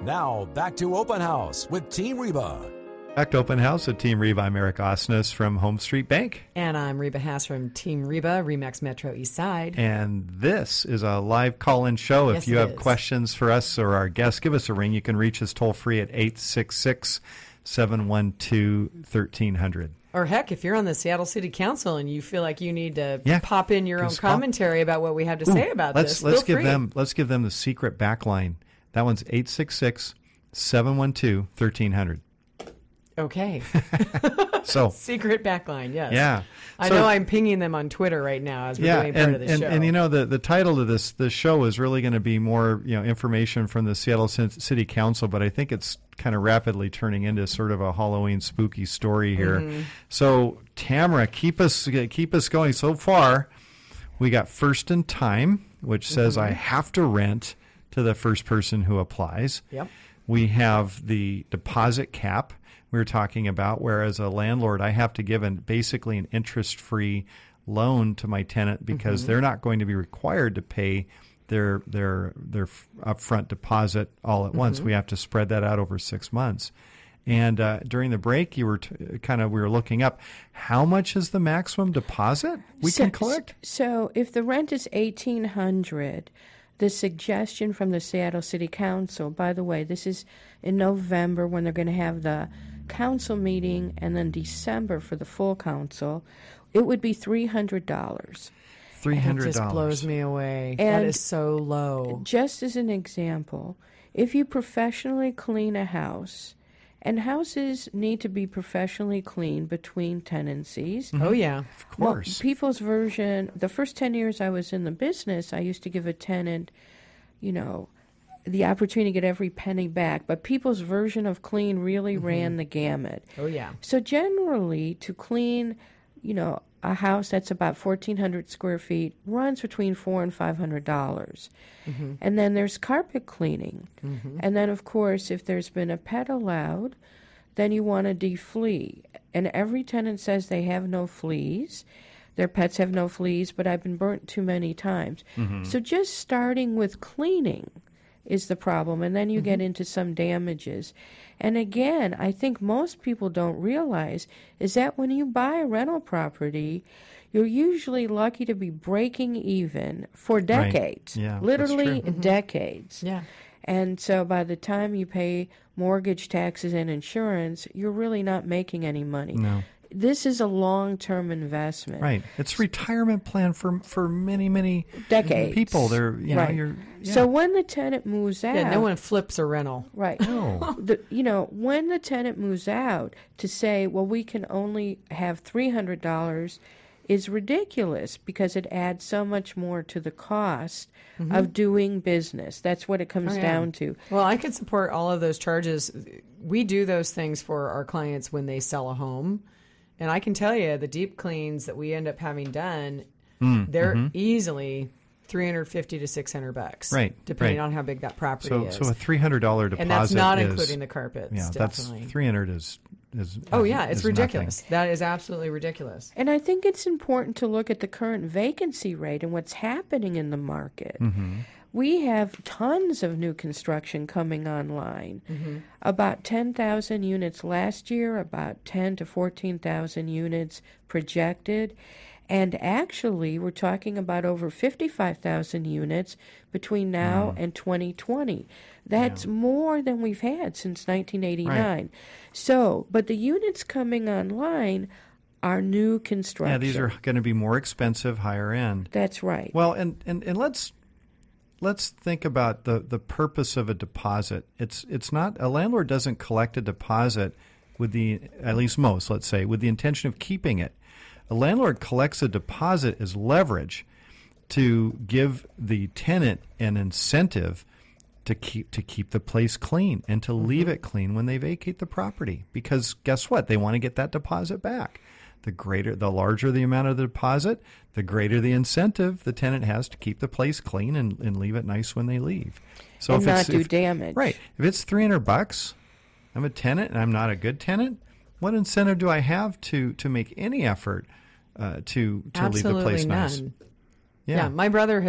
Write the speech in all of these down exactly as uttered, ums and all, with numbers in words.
Now, back to Open House with Team Reba. Back to Open House with Team Reba. I'm Eric Osnes from Home Street Bank. And I'm Reba Haas from Team Reba, RE/MAX Metro East Side. And this is a live call-in show. Yes, if you it have is. questions for us or our guests, give us a ring. You can reach us toll-free at eight six six, seven one two, one three zero zero. Or heck, if you're on the Seattle City Council and you feel like you need to Yeah, pop in your own just call. commentary about what we have to say about let's, this, let's feel give free. them let's give them the secret back line. That one's eight six six, seven one two, one three zero zero. Okay. So Secret backline, yes. yeah. I So- know I'm pinging them on Twitter right now as we're Yeah, doing part and, of the and, show. and you know the, the title of this this show is really going to be more you know information from the Seattle Cin- City Council, but I think it's kind of rapidly turning into sort of a Halloween spooky story here. Mm-hmm. So Tamara, keep us keep us going. So far, we got First in Time, which says Mm-hmm. I have to rent to the first person who applies. Yep. We have the deposit cap we were talking about, where as a landlord, I have to give an, basically an interest-free loan to my tenant because Mm-hmm. they're not going to be required to pay their their their upfront deposit all at once. We have to spread that out over six months. And uh, during the break, you were t- kind of we were looking up how much is the maximum deposit we so, can collect. So if the rent is eighteen hundred, the suggestion from the Seattle City Council, by the way, this is in November when they're going to have the council meeting, and then December for the full council, it would be three hundred dollars. Three It hundred just dollars. blows me away. that And- is so low. Just as an example, if you professionally clean a house, and houses need to be professionally cleaned between tenancies. Oh, yeah. Of course. Well, people's version, the first ten years I was in the business, I used to give a tenant, you know, the opportunity to get every penny back. But people's version of clean really ran the gamut. Oh, yeah. So generally, to clean, you know, a house that's about fourteen hundred square feet runs between four and five hundred dollars. And then there's carpet cleaning. And then, of course, if there's been a pet allowed, then you want to deflea. And every tenant says they have no fleas. Their pets have no fleas, but I've been burnt too many times. So just starting with cleaning is the problem, and then you get into some damages. And again, I think most people don't realize is that when you buy a rental property, you're usually lucky to be breaking even for decades, Yeah, that's literally true. decades. Yeah. And so by the time you pay mortgage taxes and insurance, you're really not making any money. No. This is a long-term investment. Right. It's retirement plan for for many, many Decades. people. They're you know, Right. you're yeah. So when the tenant moves out, Yeah, no one flips a rental. right? No. The, you know, when the tenant moves out, to say, well, we can only have three hundred dollars is ridiculous because it adds so much more to the cost of doing business. That's what it comes Oh, yeah. down to. Well, I could support all of those charges. We do those things for our clients when they sell a home. And I can tell you, the deep cleans that we end up having done, Mm, they're mm-hmm. easily three hundred fifty to six hundred bucks. Right, Depending right. on how big that property So is. so a three hundred dollar deposit and that's not is, including the carpets. yeah, definitely. that's three hundred is is Oh, is- yeah, it's is ridiculous. nothing. That is absolutely ridiculous. And I think it's important to look at the current vacancy rate and what's happening in the market. Mm-hmm. We have tons of new construction coming online. About ten thousand units last year, about ten to fourteen thousand units projected. And actually, we're talking about over fifty-five thousand units between now and twenty twenty. That's more than we've had since nineteen eighty-nine. So, but the units coming online are new construction. Yeah, these are going to be more expensive, higher end. That's right. Well, and, and, and let's let's think about the, the purpose of a deposit. It's it's not a landlord doesn't collect a deposit with the at least most, let's say, with the intention of keeping it. A landlord collects a deposit as leverage to give the tenant an incentive to keep to keep the place clean and to leave it clean when they vacate the property. Because guess what? They want to get that deposit back. The greater, the larger the amount of the deposit, the greater the incentive the tenant has to keep the place clean and, and leave it nice when they leave. So and if not it's, do if, damage. Right. If it's three hundred bucks, I'm a tenant and I'm not a good tenant. What incentive do I have to to make any effort uh, to to Absolutely leave the place none. nice? Yeah. my brother has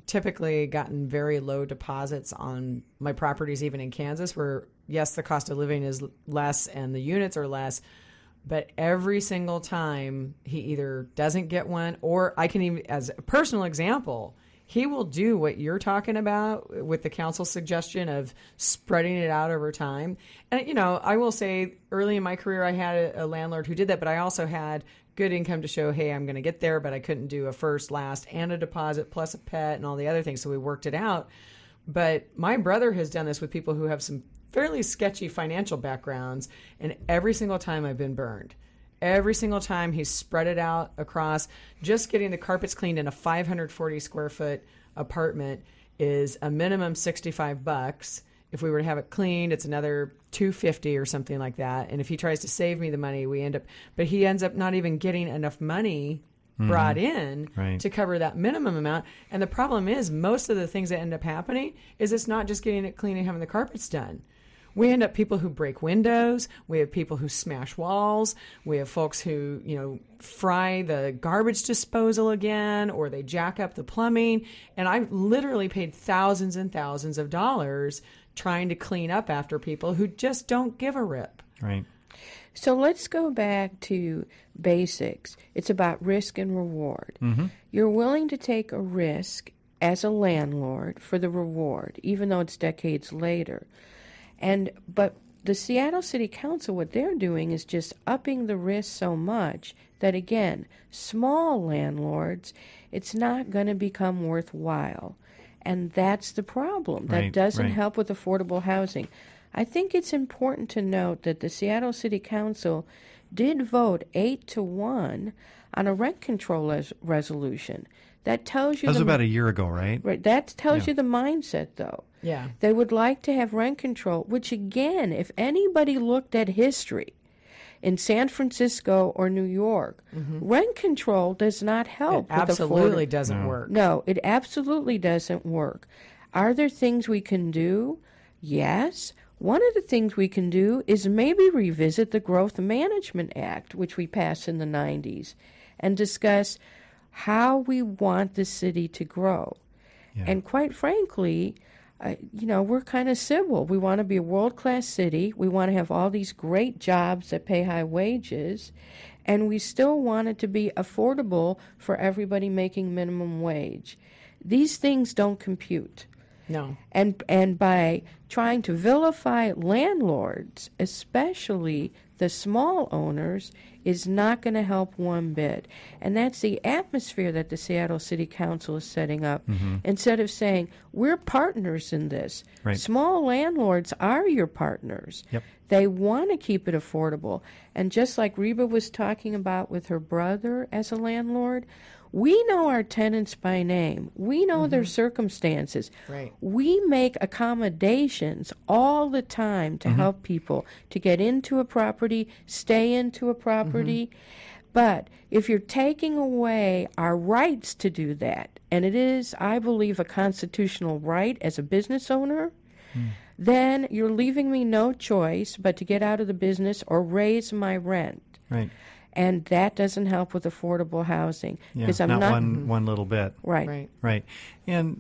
typically gotten very low deposits on my properties, even in Kansas, where, yes, the cost of living is less and the units are less. But every single time he either doesn't get one, or I can even, as a personal example, he will do what you're talking about with the council suggestion of spreading it out over time. And, you know, I will say early in my career, I had a, a landlord who did that, but I also had good income to show, hey, I'm going to get there, but I couldn't do a first, last, and a deposit plus a pet and all the other things. So we worked it out. But my brother has done this with people who have some fairly sketchy financial backgrounds, and every single time I've been burned. Every single time he's spread it out across. Just getting the carpets cleaned in a five hundred forty square foot apartment is a minimum sixty-five bucks. If we were to have it cleaned, it's another two hundred fifty dollars or something like that. And if he tries to save me the money, we end up, but he ends up not even getting enough money mm-hmm. brought in right. to cover that minimum amount. And the problem is, most of the things that end up happening is it's not just getting it clean and having the carpets done. We end up people who break windows. We have people who smash walls. We have folks who, you know, fry the garbage disposal again, or they jack up the plumbing. And I've literally paid thousands and thousands of dollars trying to clean up after people who just don't give a rip. Right. So let's go back to basics. It's about risk and reward. Mm-hmm. You're willing to take a risk as a landlord for the reward, even though it's decades later. And but the Seattle City Council, what they're doing is just upping the risk so much that, again, small landlords, it's not going to become worthwhile. And that's the problem. That right, doesn't right. help with affordable housing. I think it's important to note that the Seattle City Council did vote eight to one on a rent control res- resolution. That tells you that was the, about a year ago, right? Right. That tells yeah. you the mindset, though. Yeah. They would like to have rent control, which, again, if anybody looked at history in San Francisco or New York, mm-hmm. rent control does not help. It absolutely afford- doesn't no. work. No, it absolutely doesn't work. Are there things we can do? Yes. One of the things we can do is maybe revisit the Growth Management Act, which we passed in the nineties, and discuss how we want the city to grow. Yeah. And quite frankly, uh, you know, we're kind of civil. We want to be a world-class city. We want to have all these great jobs that pay high wages, and we still want it to be affordable for everybody making minimum wage. These things don't compute. No. And and by trying to vilify landlords, especially the small owners, is not going to help one bit. And that's the atmosphere that the Seattle City Council is setting up. Mm-hmm. Instead of saying, we're partners in this. Right. Small landlords are your partners. Yep. They want to keep it affordable. And just like Reba was talking about with her brother as a landlord, we know our tenants by name. We know mm-hmm. their circumstances. Right. We make accommodations all the time to mm-hmm. help people to get into a property, stay into a property. Mm-hmm. But if you're taking away our rights to do that, and it is, I believe, a constitutional right as a business owner, mm. then you're leaving me no choice but to get out of the business or raise my rent. Right. And that doesn't help with affordable housing. Yeah, I'm not, not one mm-hmm. one little bit. Right. Right. Right. And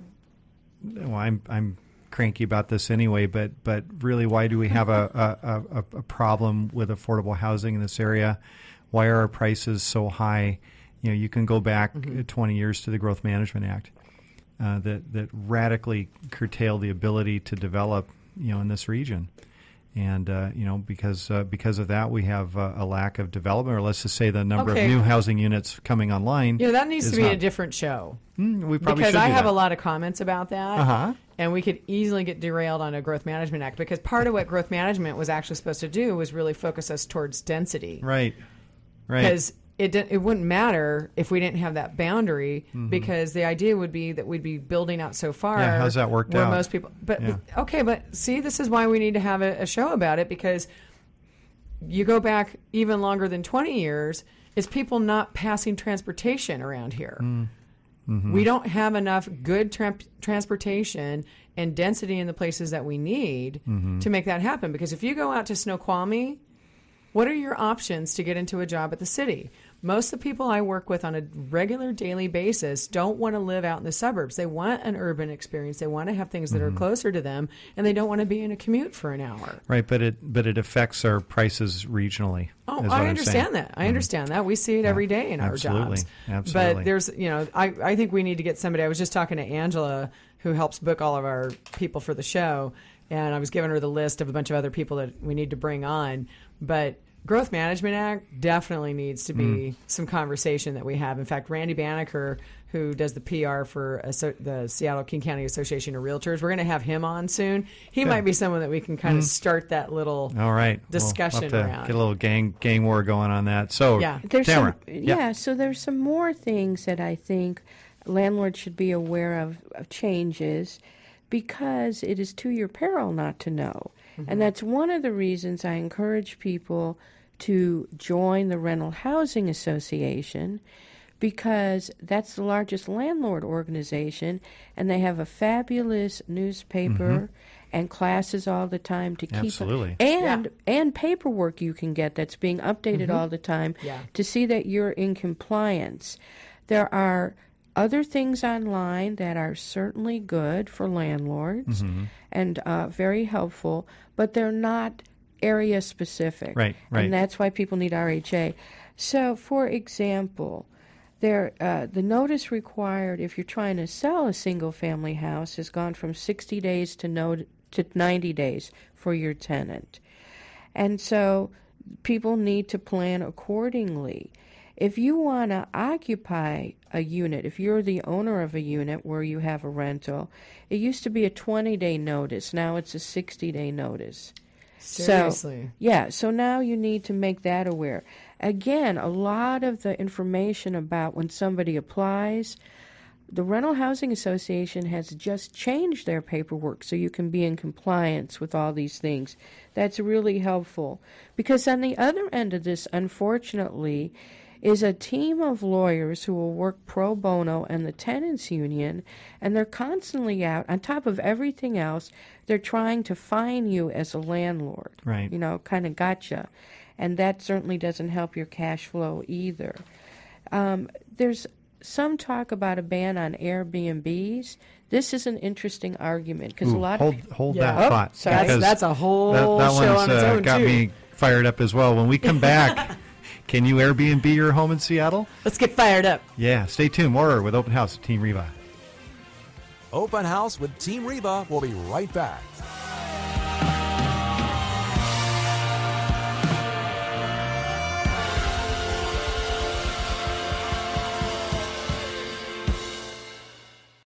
well, I'm I'm cranky about this anyway, but but really, why do we have a, a, a, a problem with affordable housing in this area? Why are our prices so high? You know, you can go back mm-hmm. twenty years to the Growth Management Act uh, that that radically curtailed the ability to develop, you know, in this region. And, uh, you know, because uh, because of that, we have uh, a lack of development, or let's just say the number okay. of new housing units coming online. Yeah, that needs to be not, a different show. Mm, we probably because should I do have that. a lot of comments about that. Uh-huh. And we could easily get derailed on a Growth Management Act, because part of what Growth Management was actually supposed to do was really focus us towards density. Right, right. Because it didn't, it wouldn't matter if we didn't have that boundary, mm-hmm. because the idea would be that we'd be building out so far. Yeah, how's that worked where out? most people, but, Yeah. but okay, but see, this is why we need to have a, a show about it, because you go back even longer than twenty years, is people not passing transportation around here. Mm-hmm. We don't have enough good tra- transportation and density in the places that we need mm-hmm. to make that happen. Because if you go out to Snoqualmie, what are your options to get into a job at the city? Most of the people I work with on a regular daily basis don't want to live out in the suburbs. They want an urban experience. They want to have things that Mm-hmm. are closer to them, and they don't want to be in a commute for an hour. Right, but it but it affects our prices regionally. Oh, is what I I'm understand saying. that. I understand that. We see it every day in our absolutely. jobs. Absolutely. But there's, you know, I, I think we need to get somebody. I was just talking to Angela, who helps book all of our people for the show, and I was giving her the list of a bunch of other people that we need to bring on. But Growth Management Act definitely needs to be Mm. some conversation that we have. In fact, Randy Banneker, who does the P R for uh, the Seattle King County Association of Realtors, we're going to have him on soon. He Good. might be someone that we can kind of start that little All right. discussion we'll have to around. Get a little gang gang war going on that. So, Yeah. There's Tamara. some, yeah. So there's some more things that I think landlords should be aware of, of changes, because it is to your peril not to know. Mm-hmm. And that's one of the reasons I encourage people to join the Rental Housing Association, because that's the largest landlord organization, and they have a fabulous newspaper and classes all the time to keep Absolutely. and Yeah. and paperwork you can get that's being updated all the time Yeah. to see that you're in compliance. There are other things online that are certainly good for landlords and uh, very helpful, but they're not area specific. Right, right. And that's why people need R H A. So, for example, there uh, the notice required if you're trying to sell a single family house has gone from sixty days to no, to ninety days for your tenant. And so people need to plan accordingly. If you want to occupy a unit, if you're the owner of a unit where you have a rental, it used to be a twenty-day notice. Now it's a sixty-day notice. Seriously. So, yeah, so now you need to make that aware. Again, a lot of the information about when somebody applies, the Rental Housing Association has just changed their paperwork so you can be in compliance with all these things. That's really helpful. Because on the other end of this, unfortunately, is a team of lawyers who will work pro bono and the tenants union, and they're constantly out. On top of everything else, they're trying to fine you as a landlord. Right. You know, kind of gotcha. And that certainly doesn't help your cash flow either. Um, there's some talk about a ban on Airbnbs. This is an interesting argument because a Ooh, lot hold of hold Yeah. that Oh, thought. sorry. That's, because that's a whole that, that show one's on its uh, own, got too. me fired up as well. When we come back, can you Airbnb your home in Seattle? Let's get fired up. Yeah, stay tuned. More with Open House at Team Reba. Open House with Team Reba will be right back.